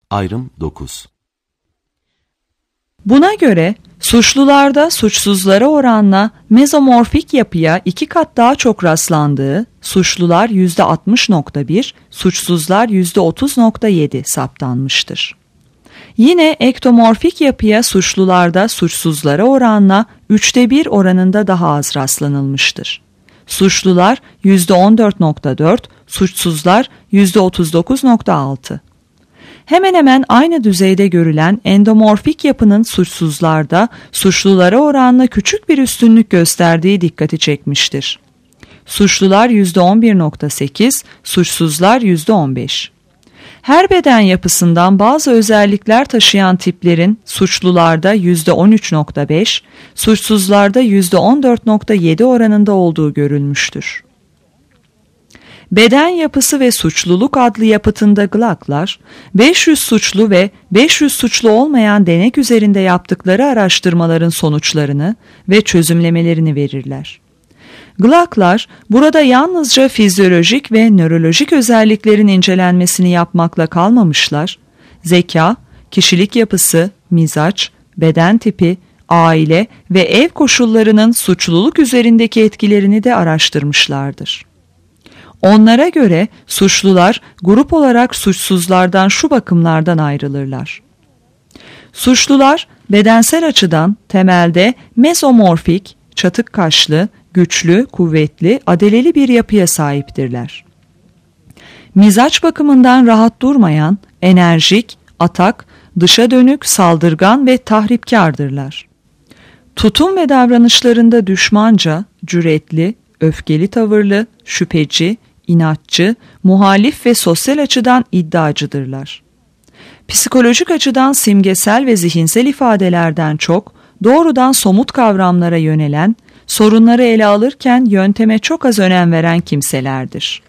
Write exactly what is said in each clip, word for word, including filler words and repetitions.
Ayrım dokuz. Buna göre suçlularda suçsuzlara oranla mezomorfik yapıya iki kat daha çok rastlandığı, suçlular yüzde altmış nokta bir, suçsuzlar yüzde otuz nokta yedi saptanmıştır. Yine ektomorfik yapıya suçlularda suçsuzlara oranla üçte bir oranında daha az rastlanılmıştır. Suçlular yüzde on dört nokta dört, suçsuzlar yüzde otuz dokuz nokta altı. Hemen hemen aynı düzeyde görülen endomorfik yapının suçsuzlarda suçlulara oranla küçük bir üstünlük gösterdiği dikkati çekmiştir. Suçlular yüzde on bir nokta sekiz, suçsuzlar yüzde on beş. Her beden yapısından bazı özellikler taşıyan tiplerin suçlularda yüzde on üç nokta beş, suçsuzlarda yüzde on dört nokta yedi oranında olduğu görülmüştür. Beden yapısı ve suçluluk adlı yapıtında Gluck'lar, beş yüz suçlu ve beş yüz suçlu olmayan denek üzerinde yaptıkları araştırmaların sonuçlarını ve çözümlemelerini verirler. Gluck'lar burada yalnızca fizyolojik ve nörolojik özelliklerin incelenmesini yapmakla kalmamışlar, zeka, kişilik yapısı, mizaç, beden tipi, aile ve ev koşullarının suçluluk üzerindeki etkilerini de araştırmışlardır. Onlara göre suçlular grup olarak suçsuzlardan şu bakımlardan ayrılırlar. Suçlular bedensel açıdan temelde mezomorfik, çatık kaşlı, güçlü, kuvvetli, adeleli bir yapıya sahiptirler. Mizaç bakımından rahat durmayan, enerjik, atak, dışa dönük, saldırgan ve tahripkardırlar. Tutum ve davranışlarında düşmanca, cüretli, öfkeli tavırlı, şüpheci, inatçı, muhalif ve sosyal açıdan iddiacıdırlar. Psikolojik açıdan simgesel ve zihinsel ifadelerden çok doğrudan somut kavramlara yönelen, sorunları ele alırken yönteme çok az önem veren kimselerdir.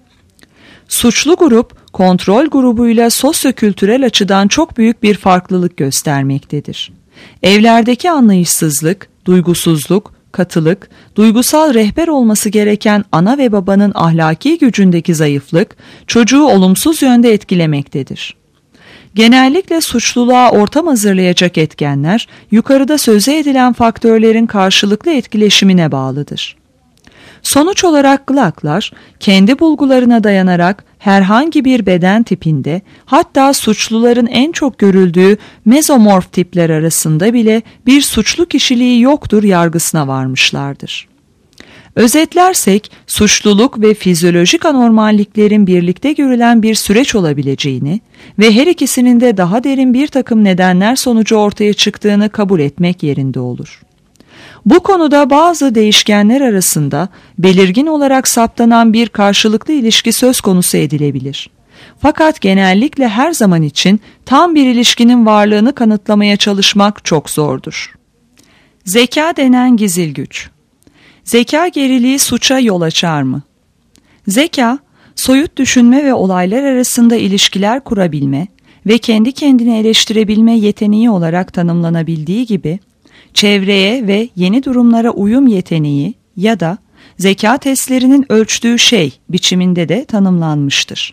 Suçlu grup, kontrol grubuyla sosyokültürel açıdan çok büyük bir farklılık göstermektedir. Evlerdeki anlayışsızlık, duygusuzluk, katılık, duygusal rehber olması gereken ana ve babanın ahlaki gücündeki zayıflık, çocuğu olumsuz yönde etkilemektedir. Genellikle suçluluğa ortam hazırlayacak etkenler, yukarıda söze edilen faktörlerin karşılıklı etkileşimine bağlıdır. Sonuç olarak Gluck'lar, kendi bulgularına dayanarak herhangi bir beden tipinde, hatta suçluların en çok görüldüğü mezomorf tipler arasında bile bir suçlu kişiliği yoktur yargısına varmışlardır. Özetlersek, suçluluk ve fizyolojik anormalliklerin birlikte görülen bir süreç olabileceğini ve her ikisinin de daha derin bir takım nedenler sonucu ortaya çıktığını kabul etmek yerinde olur. Bu konuda bazı değişkenler arasında belirgin olarak saptanan bir karşılıklı ilişki söz konusu edilebilir. Fakat genellikle her zaman için tam bir ilişkinin varlığını kanıtlamaya çalışmak çok zordur. Zeka denen gizil güç. Zeka geriliği suça yol açar mı? Zeka, soyut düşünme ve olaylar arasında ilişkiler kurabilme ve kendi kendini eleştirebilme yeteneği olarak tanımlanabildiği gibi, çevreye ve yeni durumlara uyum yeteneği ya da zeka testlerinin ölçtüğü şey biçiminde de tanımlanmıştır.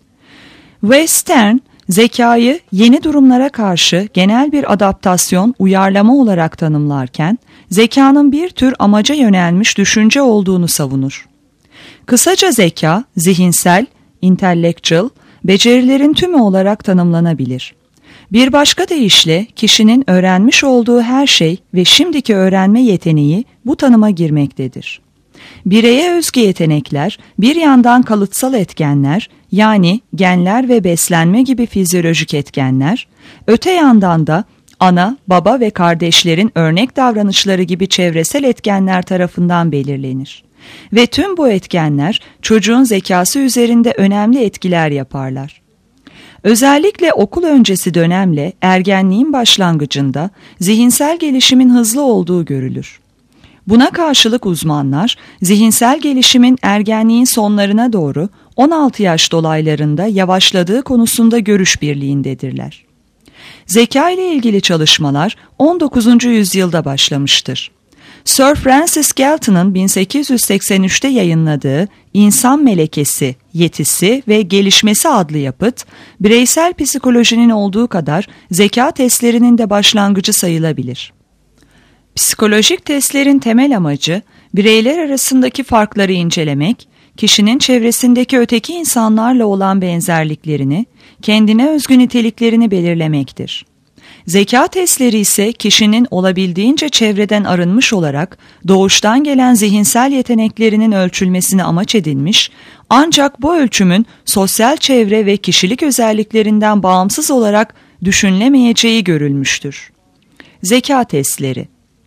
Stern, zekayı yeni durumlara karşı genel bir adaptasyon, uyarlama olarak tanımlarken, zekanın bir tür amaca yönelmiş düşünce olduğunu savunur. Kısaca zeka, zihinsel, intellectual, becerilerin tümü olarak tanımlanabilir. Bir başka deyişle kişinin öğrenmiş olduğu her şey ve şimdiki öğrenme yeteneği bu tanıma girmektedir. Bireye özgü yetenekler, bir yandan kalıtsal etkenler, yani genler ve beslenme gibi fizyolojik etkenler, öte yandan da ana, baba ve kardeşlerin örnek davranışları gibi çevresel etkenler tarafından belirlenir. Ve tüm bu etkenler çocuğun zekası üzerinde önemli etkiler yaparlar. Özellikle okul öncesi dönemle ergenliğin başlangıcında zihinsel gelişimin hızlı olduğu görülür. Buna karşılık uzmanlar, zihinsel gelişimin ergenliğin sonlarına doğru on altı yaş dolaylarında yavaşladığı konusunda görüş birliğindedirler. Zeka ile ilgili çalışmalar on dokuzuncu yüzyılda başlamıştır. Sir Francis Galton'ın bin sekiz yüz seksen üçte yayınladığı İnsan Melekesi yetisi ve gelişmesi adlı yapıt, bireysel psikolojinin olduğu kadar zeka testlerinin de başlangıcı sayılabilir. Psikolojik testlerin temel amacı, bireyler arasındaki farkları incelemek, kişinin çevresindeki öteki insanlarla olan benzerliklerini, kendine özgü niteliklerini belirlemektir. Zeka testleri ise kişinin olabildiğince çevreden arınmış olarak doğuştan gelen zihinsel yeteneklerinin ölçülmesini amaç edinmiş, ancak bu ölçümün sosyal çevre ve kişilik özelliklerinden bağımsız olarak düşünülemeyeceği görülmüştür. Zeka testleri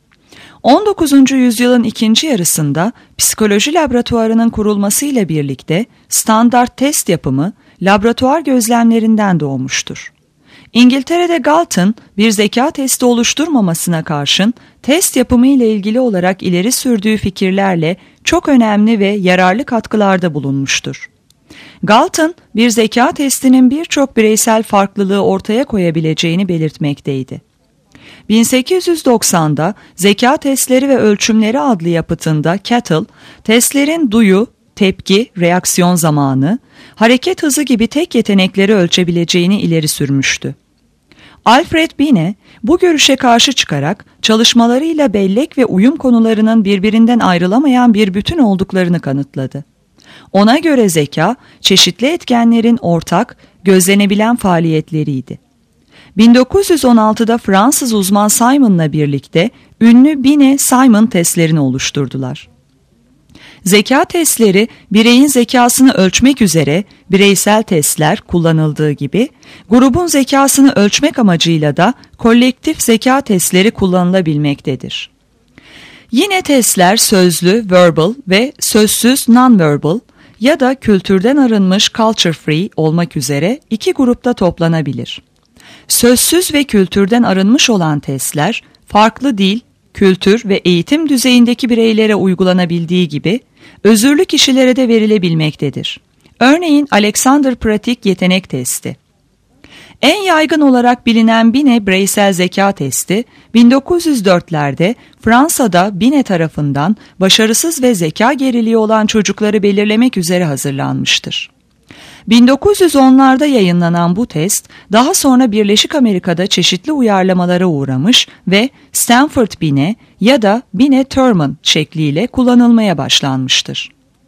on dokuzuncu yüzyılın ikinci yarısında psikoloji laboratuvarının kurulmasıyla birlikte standart test yapımı laboratuvar gözlemlerinden doğmuştur. İngiltere'de Galton bir zeka testi oluşturmamasına karşın test yapımı ile ilgili olarak ileri sürdüğü fikirlerle çok önemli ve yararlı katkılarda bulunmuştur. Galton bir zeka testinin birçok bireysel farklılığı ortaya koyabileceğini belirtmekteydi. bin sekiz yüz doksan'da Zeka Testleri ve Ölçümleri adlı yapıtında Cattell, testlerin duyu, tepki, reaksiyon zamanı, hareket hızı gibi tek yetenekleri ölçebileceğini ileri sürmüştü. Alfred Binet bu görüşe karşı çıkarak çalışmalarıyla bellek ve uyum konularının birbirinden ayrılamayan bir bütün olduklarını kanıtladı. Ona göre zeka, çeşitli etkenlerin ortak, gözlenebilen faaliyetleriydi. bin dokuz yüz on altı'da Fransız uzman Simon'la birlikte ünlü Binet-Simon testlerini oluşturdular. Zeka testleri bireyin zekasını ölçmek üzere bireysel testler kullanıldığı gibi grubun zekasını ölçmek amacıyla da kolektif zeka testleri kullanılabilmektedir. Yine testler sözlü verbal ve sözsüz non-verbal ya da kültürden arınmış culture free olmak üzere iki grupta toplanabilir. Sözsüz ve kültürden arınmış olan testler farklı dil, kültür ve eğitim düzeyindeki bireylere uygulanabildiği gibi özürlü kişilere de verilebilmektedir. Örneğin Alexander Pratik Yetenek Testi. En yaygın olarak bilinen Binet bireysel zeka testi bin dokuz yüz dört'lerde Fransa'da Binet tarafından başarısız ve zeka geriliği olan çocukları belirlemek üzere hazırlanmıştır. bin dokuz yüz on'larda yayınlanan bu test daha sonra Birleşik Amerika'da çeşitli uyarlamalara uğramış ve Stanford Binet ya da Binet-Terman şekliyle kullanılmaya başlanmıştır.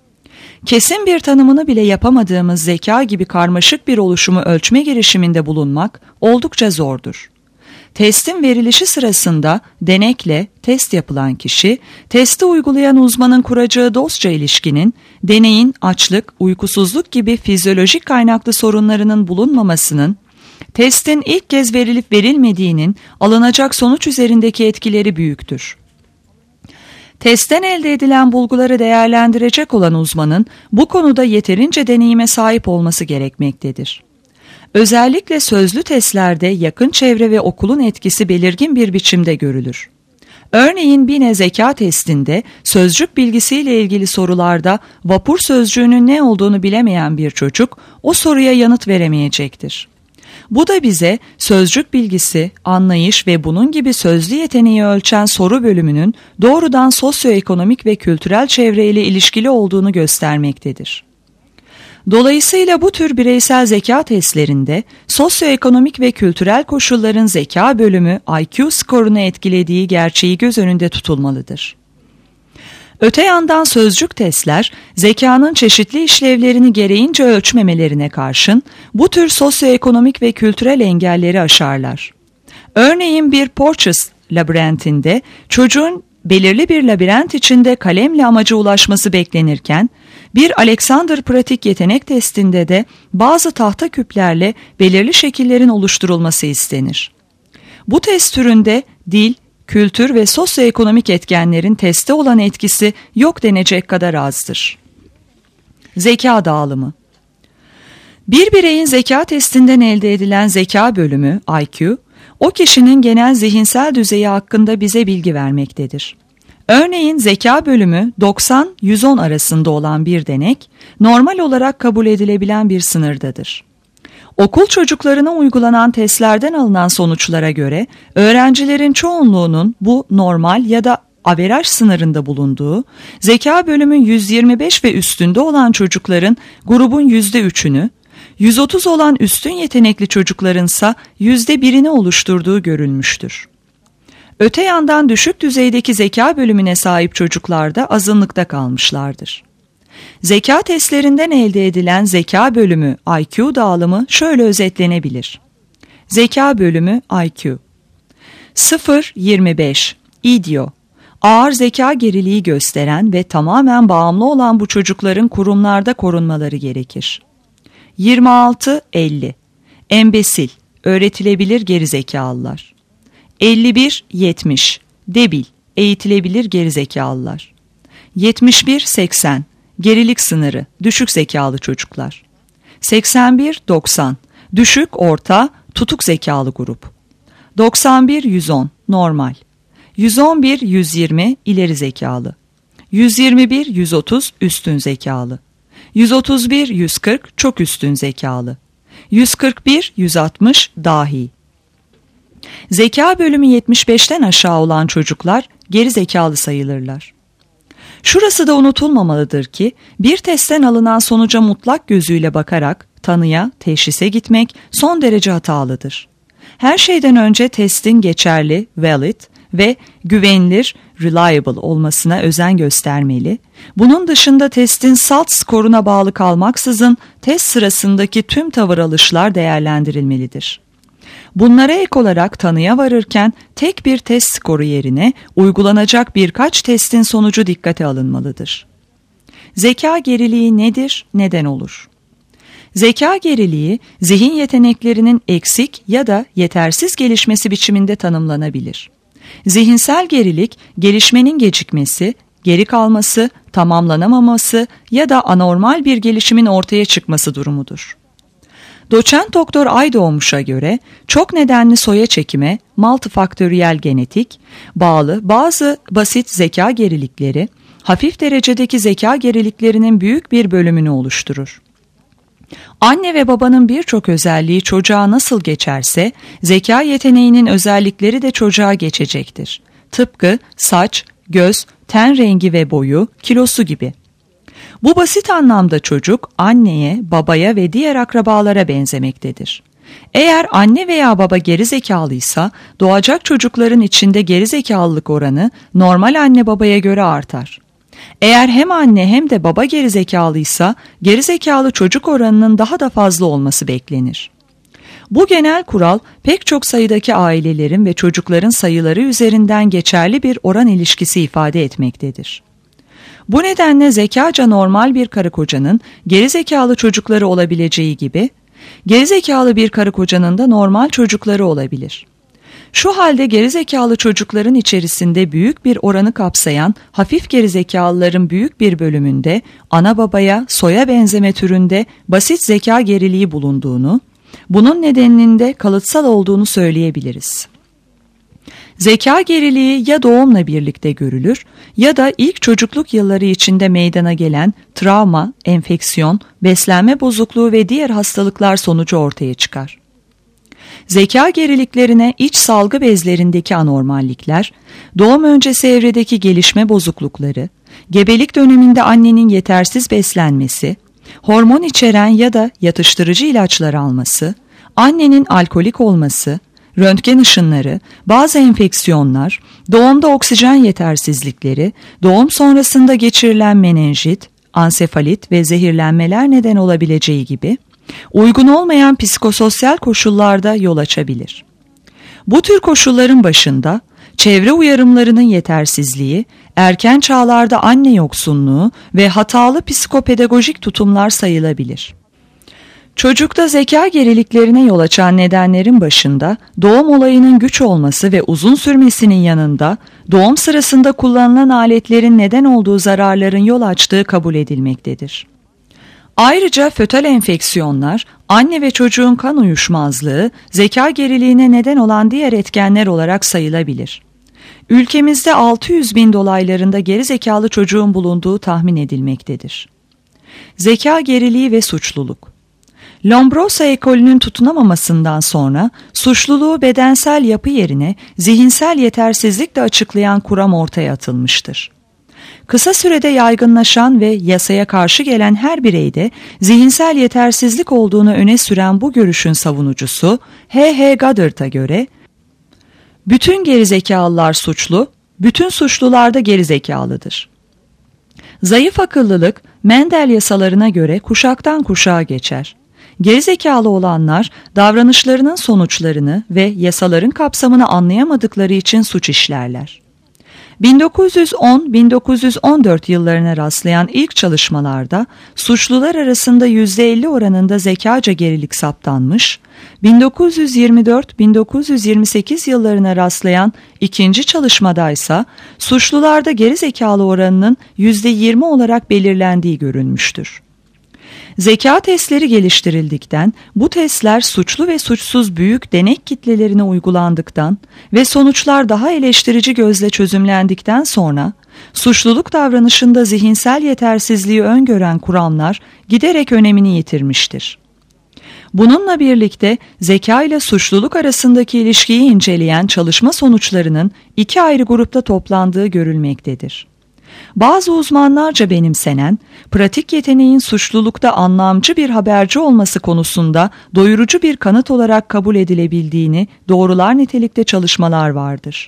Kesin bir tanımını bile yapamadığımız zeka gibi karmaşık bir oluşumu ölçme girişiminde bulunmak oldukça zordur. Testin verilişi sırasında denekle test yapılan kişi, testi uygulayan uzmanın kuracağı dostça ilişkinin, deneyin açlık, uykusuzluk gibi fizyolojik kaynaklı sorunlarının bulunmamasının, testin ilk kez verilip verilmediğinin alınacak sonuç üzerindeki etkileri büyüktür. Testten elde edilen bulguları değerlendirecek olan uzmanın bu konuda yeterince deneyime sahip olması gerekmektedir. Özellikle sözlü testlerde yakın çevre ve okulun etkisi belirgin bir biçimde görülür. Örneğin Binet zeka testinde sözcük bilgisiyle ilgili sorularda vapur sözcüğünün ne olduğunu bilemeyen bir çocuk o soruya yanıt veremeyecektir. Bu da bize sözcük bilgisi, anlayış ve bunun gibi sözlü yeteneği ölçen soru bölümünün doğrudan sosyoekonomik ve kültürel çevreyle ilişkili olduğunu göstermektedir. Dolayısıyla bu tür bireysel zeka testlerinde sosyoekonomik ve kültürel koşulların zeka bölümü I Q skorunu etkilediği gerçeği göz önünde tutulmalıdır. Öte yandan sözcük testler, zekanın çeşitli işlevlerini gereğince ölçmemelerine karşın bu tür sosyoekonomik ve kültürel engelleri aşarlar. Örneğin bir Porteous labirentinde çocuğun belirli bir labirent içinde kalemle amaca ulaşması beklenirken, bir Alexander Pratik Yetenek Testinde de bazı tahta küplerle belirli şekillerin oluşturulması istenir. Bu test türünde dil, kültür ve sosyoekonomik etkenlerin teste olan etkisi yok denecek kadar azdır. Zeka dağılımı. Bir bireyin zeka testinden elde edilen zeka bölümü I Q, o kişinin genel zihinsel düzeyi hakkında bize bilgi vermektedir. Örneğin zeka bölümü doksan yüz on arasında olan bir denek, normal olarak kabul edilebilen bir sınırdadır. Okul çocuklarına uygulanan testlerden alınan sonuçlara göre öğrencilerin çoğunluğunun bu normal ya da averaj sınırında bulunduğu, zeka bölümü yüz yirmi beş ve üstünde olan çocukların grubun yüzde üçünü, yüz otuz olan üstün yetenekli çocuklarınsa yüzde birini oluşturduğu görülmüştür. Öte yandan düşük düzeydeki zeka bölümüne sahip çocuklar da azınlıkta kalmışlardır. Zeka testlerinden elde edilen zeka bölümü I Q dağılımı şöyle özetlenebilir. Zeka bölümü I Q sıfır yirmi beş I D O ağır zeka geriliği gösteren ve tamamen bağımlı olan bu çocukların kurumlarda korunmaları gerekir. yirmi altı elli Embesil, öğretilebilir gerizekalılar. elli bir yetmiş Debil, eğitilebilir gerizekalılar. yetmiş bir seksen Gerilik sınırı, düşük zekalı çocuklar. seksen bir doksan Düşük, orta, tutuk zekalı grup. doksan bir yüz on Normal. yüz on bir yüz yirmi ileri zekalı. yüz yirmi bir yüz otuz üstün zekalı. yüz otuz bir yüz kırk çok üstün zekalı. yüz kırk bir yüz altmış dahi. Zeka bölümü yetmiş beşten aşağı olan çocuklar geri zekalı sayılırlar. Şurası da unutulmamalıdır ki bir testten alınan sonuca mutlak gözüyle bakarak tanıya, teşhise gitmek son derece hatalıdır. Her şeyden önce testin geçerli, valid ve güvenilir, reliable olmasına özen göstermeli. Bunun dışında testin salt skoruna bağlı kalmaksızın test sırasındaki tüm tavır alışlar değerlendirilmelidir. Bunlara ek olarak tanıya varırken tek bir test skoru yerine uygulanacak birkaç testin sonucu dikkate alınmalıdır. Zeka geriliği nedir, neden olur? Zeka geriliği, zihin yeteneklerinin eksik ya da yetersiz gelişmesi biçiminde tanımlanabilir. Zihinsel gerilik, gelişmenin gecikmesi, geri kalması, tamamlanamaması ya da anormal bir gelişimin ortaya çıkması durumudur. Doçent Doktor Aydoğmuş'a göre çok nedenli soya çekime, multifaktöriyel genetik, bağlı bazı basit zeka gerilikleri, hafif derecedeki zeka geriliklerinin büyük bir bölümünü oluşturur. Anne ve babanın birçok özelliği çocuğa nasıl geçerse, zeka yeteneğinin özellikleri de çocuğa geçecektir. Tıpkı saç, göz, ten rengi ve boyu, kilosu gibi. Bu basit anlamda çocuk, anneye, babaya ve diğer akrabalara benzemektedir. Eğer anne veya baba gerizekalıysa, doğacak çocukların içinde gerizekalılık oranı normal anne babaya göre artar. Eğer hem anne hem de baba gerizekalıysa, gerizekalı çocuk oranının daha da fazla olması beklenir. Bu genel kural pek çok sayıdaki ailelerin ve çocukların sayıları üzerinden geçerli bir oran ilişkisi ifade etmektedir. Bu nedenle zekaca normal bir karı kocanın gerizekalı çocukları olabileceği gibi, gerizekalı bir karı kocanın da normal çocukları olabilir. Şu halde gerizekalı çocukların içerisinde büyük bir oranı kapsayan hafif gerizekalıların büyük bir bölümünde ana babaya, soya benzeme türünde basit zeka geriliği bulunduğunu, bunun nedeninin de kalıtsal olduğunu söyleyebiliriz. Zeka geriliği ya doğumla birlikte görülür ya da ilk çocukluk yılları içinde meydana gelen travma, enfeksiyon, beslenme bozukluğu ve diğer hastalıklar sonucu ortaya çıkar. Zeka geriliklerine iç salgı bezlerindeki anormallikler, doğum öncesi evredeki gelişme bozuklukları, gebelik döneminde annenin yetersiz beslenmesi, hormon içeren ya da yatıştırıcı ilaçlar alması, annenin alkolik olması, röntgen ışınları, bazı enfeksiyonlar, doğumda oksijen yetersizlikleri, doğum sonrasında geçirilen menenjit, ansefalit ve zehirlenmeler neden olabileceği gibi, uygun olmayan psikososyal koşullarda yol açabilir. Bu tür koşulların başında çevre uyarımlarının yetersizliği, erken çağlarda anne yoksunluğu ve hatalı psikopedagojik tutumlar sayılabilir. Çocukta zeka geriliklerine yol açan nedenlerin başında doğum olayının güç olması ve uzun sürmesinin yanında doğum sırasında kullanılan aletlerin neden olduğu zararların yol açtığı kabul edilmektedir. Ayrıca fötal enfeksiyonlar, anne ve çocuğun kan uyuşmazlığı, zeka geriliğine neden olan diğer etkenler olarak sayılabilir. Ülkemizde altı yüz bin dolaylarında gerizekalı çocuğun bulunduğu tahmin edilmektedir. Zeka geriliği ve suçluluk. Lombroso ekolünün tutunamamasından sonra suçluluğu bedensel yapı yerine zihinsel yetersizlikle açıklayan kuram ortaya atılmıştır. Kısa sürede yaygınlaşan ve yasaya karşı gelen her bireyde zihinsel yetersizlik olduğunu öne süren bu görüşün savunucusu H H Goddard'a göre, bütün gerizekalılar suçlu, bütün suçlular da gerizekalıdır. Zayıf akıllılık, Mendel yasalarına göre kuşaktan kuşağa geçer. Gerizekalı olanlar davranışlarının sonuçlarını ve yasaların kapsamını anlayamadıkları için suç işlerler. bin dokuz yüz on - bin dokuz yüz on dört yıllarına rastlayan ilk çalışmalarda suçlular arasında yüzde elli oranında zekaca gerilik saptanmış, bin dokuz yüz yirmi dört - bin dokuz yüz yirmi sekiz yıllarına rastlayan ikinci çalışmadaysa suçlularda gerizekalı oranının yüzde yirmi olarak belirlendiği görülmüştür. Zeka testleri geliştirildikten, bu testler suçlu ve suçsuz büyük denek kitlelerine uygulandıktan ve sonuçlar daha eleştirici gözle çözümlendikten sonra, suçluluk davranışında zihinsel yetersizliği öngören kuramlar giderek önemini yitirmiştir. Bununla birlikte zeka ile suçluluk arasındaki ilişkiyi inceleyen çalışma sonuçlarının iki ayrı grupta toplandığı görülmektedir. Bazı uzmanlarca benimsenen, pratik yeteneğin suçlulukta anlamcı bir haberci olması konusunda doyurucu bir kanıt olarak kabul edilebildiğini doğrular nitelikte çalışmalar vardır.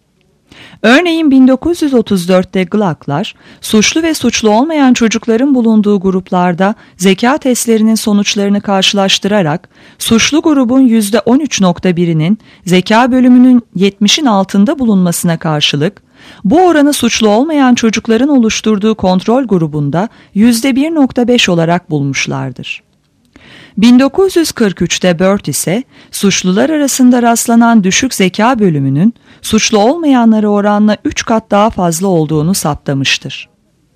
Örneğin bin dokuz yüz otuz dörtte Gluck'lar, suçlu ve suçlu olmayan çocukların bulunduğu gruplarda zeka testlerinin sonuçlarını karşılaştırarak, suçlu grubun yüzde on üç nokta birinin zeka bölümünün yetmişin altında bulunmasına karşılık, bu oranı suçlu olmayan çocukların oluşturduğu kontrol grubunda yüzde bir nokta beş olarak bulmuşlardır. bin dokuz yüz kırk üçte Bird ise suçlular arasında rastlanan düşük zeka bölümünün suçlu olmayanlara oranla üç kat daha fazla olduğunu saptamıştır.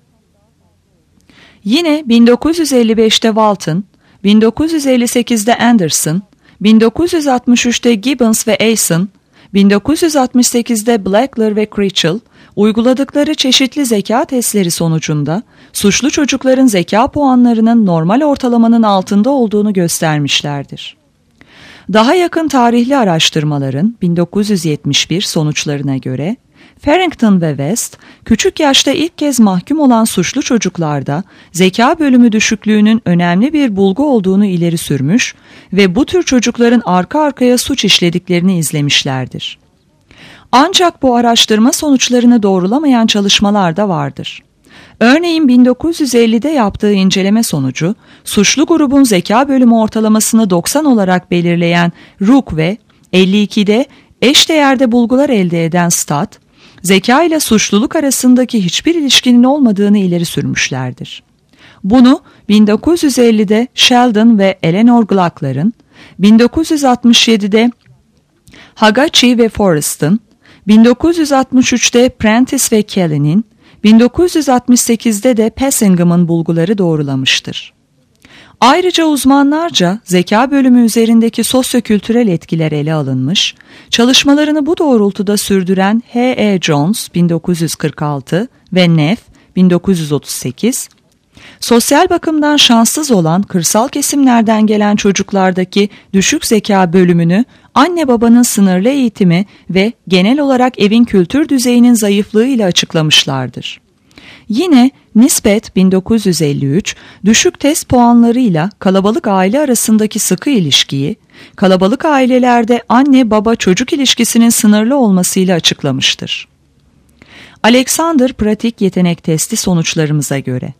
Yine bin dokuz yüz elli beşte Walton, bin dokuz yüz elli sekizde Anderson, bin dokuz yüz altmış üçte Gibbons ve Eisen, bin dokuz yüz altmış sekizde Blackler ve Critchell uyguladıkları çeşitli zeka testleri sonucunda suçlu çocukların zeka puanlarının normal ortalamanın altında olduğunu göstermişlerdir. Daha yakın tarihli araştırmaların bin dokuz yüz yetmiş bir sonuçlarına göre Farrington ve West, küçük yaşta ilk kez mahkum olan suçlu çocuklarda zeka bölümü düşüklüğünün önemli bir bulgu olduğunu ileri sürmüş ve bu tür çocukların arka arkaya suç işlediklerini izlemişlerdir. Ancak bu araştırma sonuçlarını doğrulamayan çalışmalar da vardır. Örneğin bin dokuz yüz ellide yaptığı inceleme sonucu, suçlu grubun zeka bölümü ortalamasını doksan olarak belirleyen Rook ve elli ikide eşdeğerde bulgular elde eden Stott, zeka ile suçluluk arasındaki hiçbir ilişkinin olmadığını ileri sürmüşlerdir. Bunu bin dokuz yüz ellide Sheldon ve Eleanor Gluck'ların, bin dokuz yüz altmış yedide Hagachi ve Forrest'ın, bin dokuz yüz altmış üçte Prentice ve Kelly'nin, bin dokuz yüz altmış sekizde de Passingham'ın bulguları doğrulamıştır. Ayrıca uzmanlarca zeka bölümü üzerindeki sosyokültürel etkiler ele alınmış, çalışmalarını bu doğrultuda sürdüren H E Jones bin dokuz yüz kırk altı ve Neff bin dokuz yüz otuz sekiz, sosyal bakımdan şanssız olan kırsal kesimlerden gelen çocuklardaki düşük zeka bölümünü anne babanın sınırlı eğitimi ve genel olarak evin kültür düzeyinin zayıflığıyla açıklamışlardır. Yine Nisbet bin dokuz yüz elli üç, düşük test puanlarıyla kalabalık aile arasındaki sıkı ilişkiyi, kalabalık ailelerde anne-baba çocuk ilişkisinin sınırlı olmasıyla açıklamıştır. Alexander pratik yetenek testi sonuçlarımıza göre,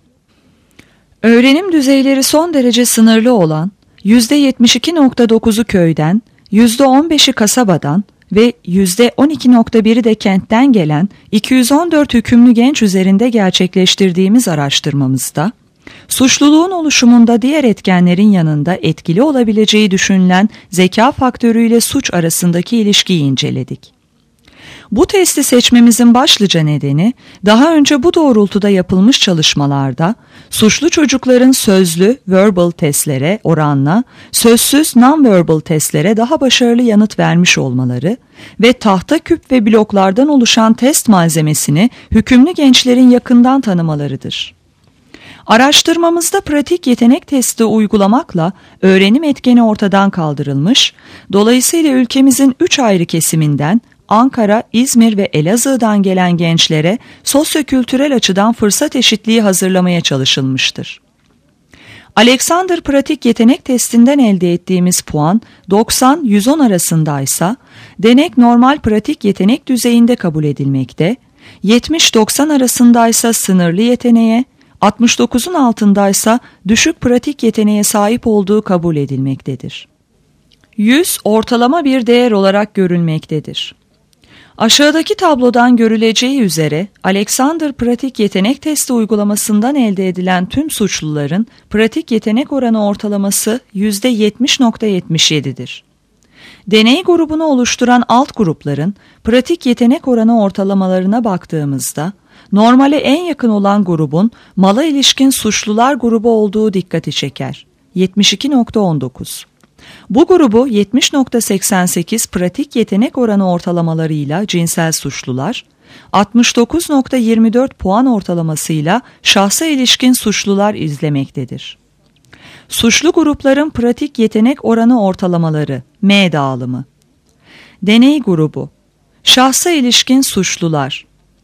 öğrenim düzeyleri son derece sınırlı olan yüzde yetmiş iki nokta dokuzu köyden, yüzde on beşi kasabadan ve yüzde on iki nokta biri de kentten gelen iki yüz on dört hükümlü genç üzerinde gerçekleştirdiğimiz araştırmamızda, suçluluğun oluşumunda diğer etkenlerin yanında etkili olabileceği düşünülen zeka faktörüyle suç arasındaki ilişkiyi inceledik. Bu testi seçmemizin başlıca nedeni, daha önce bu doğrultuda yapılmış çalışmalarda, suçlu çocukların sözlü verbal testlere oranla sözsüz non-verbal testlere daha başarılı yanıt vermiş olmaları ve tahta küp ve bloklardan oluşan test malzemesini hükümlü gençlerin yakından tanımalarıdır. Araştırmamızda pratik yetenek testi uygulamakla öğrenim etkeni ortadan kaldırılmış, dolayısıyla ülkemizin üç ayrı kesiminden Ankara, İzmir ve Elazığ'dan gelen gençlere sosyokültürel açıdan fırsat eşitliği hazırlamaya çalışılmıştır. Alexander pratik yetenek testinden elde ettiğimiz puan doksan yüz on arasındaysa, denek normal pratik yetenek düzeyinde kabul edilmekte, yetmiş doksan arasındaysa sınırlı yeteneğe, altmış dokuzun altındaysa düşük pratik yeteneğe sahip olduğu kabul edilmektedir. yüz ortalama bir değer olarak görülmektedir. Aşağıdaki tablodan görüleceği üzere Alexander pratik yetenek testi uygulamasından elde edilen tüm suçluların pratik yetenek oranı ortalaması yüzde yetmiş nokta yetmiş yedi'dir. Deney grubunu oluşturan alt grupların pratik yetenek oranı ortalamalarına baktığımızda normale en yakın olan grubun mala ilişkin suçlular grubu olduğu dikkati çeker. yetmiş iki nokta on dokuz. Bu grubu yetmiş nokta seksen sekiz pratik yetenek oranı ortalamalarıyla cinsel suçlular, altmış dokuz nokta yirmi dört puan ortalamasıyla şahsa ilişkin suçlular izlemektedir. Suçlu grupların pratik yetenek oranı ortalamaları M dağılımı. Deney grubu: şahsa ilişkin suçlular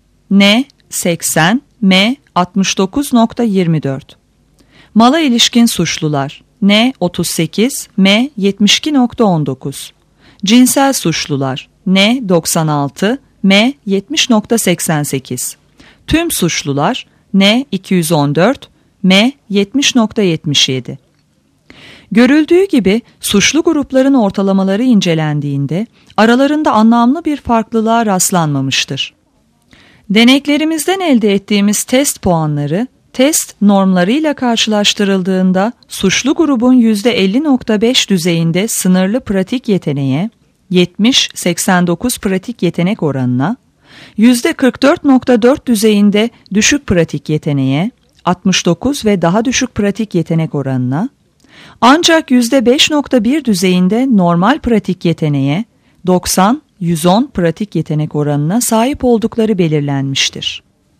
N seksen, M altmış dokuz nokta yirmi dört. Mala ilişkin suçlular N otuz sekiz, M yetmiş iki nokta on dokuz. Cinsel suçlular N doksan altı, M yetmiş nokta seksen sekiz. Tüm suçlular N iki yüz on dört, M yetmiş nokta yetmiş yedi. Görüldüğü gibi suçlu grupların ortalamaları incelendiğinde aralarında anlamlı bir farklılığa rastlanmamıştır. Deneklerimizden elde ettiğimiz test puanları test normlarıyla karşılaştırıldığında suçlu grubun yüzde elli nokta beş düzeyinde sınırlı pratik yeteneğe, yetmiş seksen dokuz pratik yetenek oranına, yüzde kırk dört nokta dört düzeyinde düşük pratik yeteneğe, altmış dokuz ve daha düşük pratik yetenek oranına, ancak yüzde beş nokta bir düzeyinde normal pratik yeteneğe, doksan yüz on pratik yetenek oranına sahip oldukları belirlenmiştir.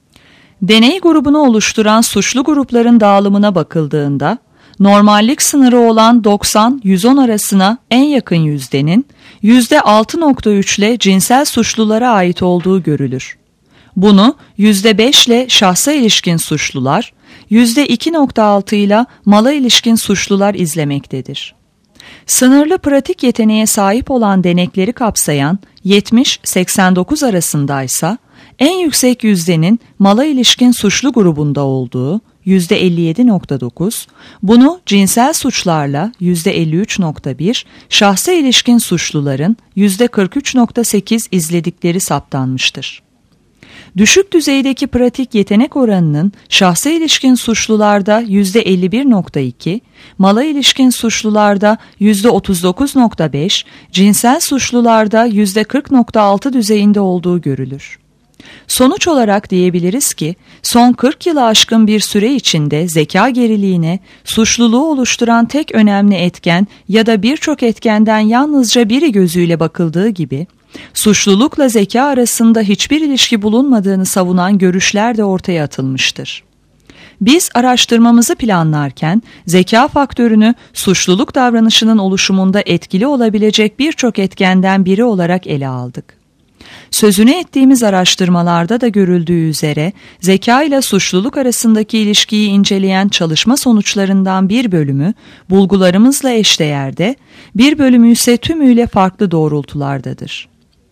Deney grubunu oluşturan suçlu grupların dağılımına bakıldığında, normallik sınırı olan doksan yüz on arasına en yakın yüzdenin yüzde altı nokta üç ile cinsel suçlulara ait olduğu görülür. Bunu yüzde beş ile şahsa ilişkin suçlular, yüzde iki nokta altı ile mala ilişkin suçlular izlemektedir. Sınırlı pratik yeteneğe sahip olan denekleri kapsayan yetmiş seksen dokuz arasındaysa, en yüksek yüzdenin mala ilişkin suçlu grubunda olduğu yüzde elli yedi nokta dokuz, bunu cinsel suçlarla yüzde elli üç nokta bir, şahsa ilişkin suçluların yüzde kırk üç nokta sekiz izledikleri saptanmıştır. Düşük düzeydeki pratik yetenek oranının şahsa ilişkin suçlularda yüzde elli bir nokta iki, mala ilişkin suçlularda yüzde otuz dokuz nokta beş, cinsel suçlularda yüzde kırk nokta altı düzeyinde olduğu görülür. Sonuç olarak diyebiliriz ki, son kırk yılı aşkın bir süre içinde zeka geriliğine, suçluluğu oluşturan tek önemli etken ya da birçok etkenden yalnızca biri gözüyle bakıldığı gibi, suçlulukla zeka arasında hiçbir ilişki bulunmadığını savunan görüşler de ortaya atılmıştır. Biz araştırmamızı planlarken zeka faktörünü suçluluk davranışının oluşumunda etkili olabilecek birçok etkenden biri olarak ele aldık. Sözünü ettiğimiz araştırmalarda da görüldüğü üzere zeka ile suçluluk arasındaki ilişkiyi inceleyen çalışma sonuçlarından bir bölümü bulgularımızla eşdeğerde, bir bölümü ise tümüyle farklı doğrultulardadır.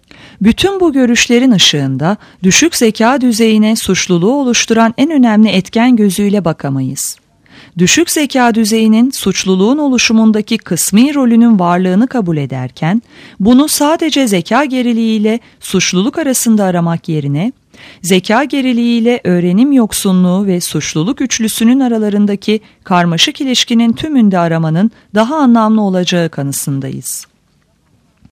Bütün bu görüşlerin ışığında düşük zeka düzeyine suçluluğu oluşturan en önemli etken gözüyle bakamayız. Düşük zeka düzeyinin suçluluğun oluşumundaki kısmi rolünün varlığını kabul ederken, bunu sadece zeka geriliği ile suçluluk arasında aramak yerine, zeka geriliği ile öğrenim yoksunluğu ve suçluluk üçlüsünün aralarındaki karmaşık ilişkinin tümünde aramanın daha anlamlı olacağı kanısındayız.